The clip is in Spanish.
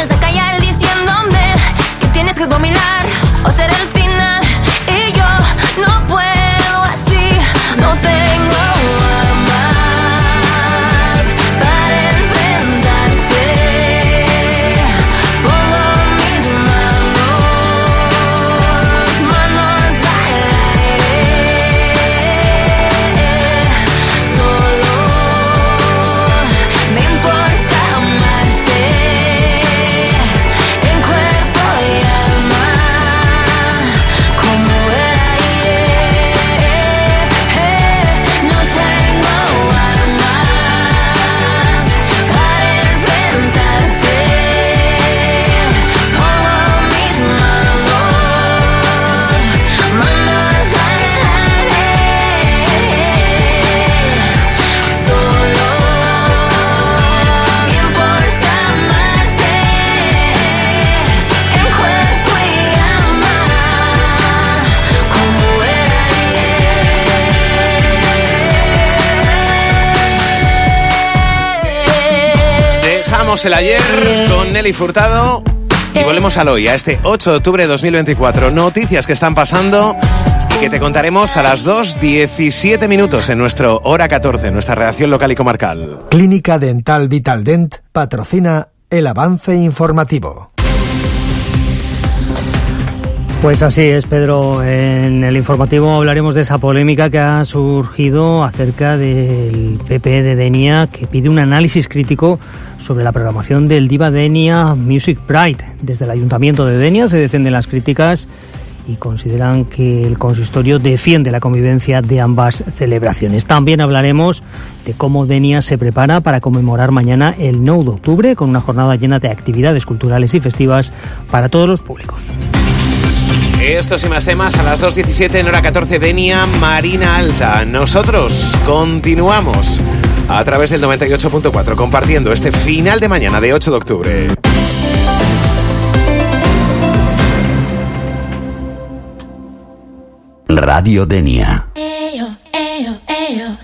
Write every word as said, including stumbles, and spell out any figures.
vuelves a callar diciéndome que tienes que dominar o ser el final. Y yo no puedo así, no tengo armas para enfrentarte. Pongo mis manos, manos al aire. Solo me importa amarte en cuerpo y alma, como era ayer. No tengo armas para enfrentarte. Pongo mis manos, manos al aire. Solo me importa amarte en cuerpo y alma, como era ayer. Dejamos el ayer con Nelly Furtado y volvemos al hoy, a este ocho de octubre de dos mil veinticuatro. Noticias que están pasando y que te contaremos a las dos diecisiete minutos en nuestro Hora catorce, nuestra redacción local y comarcal. Clínica Dental Vitaldent patrocina el avance informativo. Pues así es, Pedro. En el informativo hablaremos de esa polémica que ha surgido acerca del P P de Denia, que pide un análisis crítico sobre la programación del Diva Denia Music Pride. Desde el Ayuntamiento de Denia se defienden las críticas y consideran que el consistorio defiende la convivencia de ambas celebraciones. También hablaremos de cómo Denia se prepara para conmemorar mañana el nueve de octubre con una jornada llena de actividades culturales y festivas para todos los públicos. Estos y más temas a las dos diecisiete en Hora catorce, Denia, Marina Alta. Nosotros continuamos a través del noventa y ocho punto cuatro compartiendo este final de mañana de ocho de octubre. Radio Denia. Ello, ello, ello.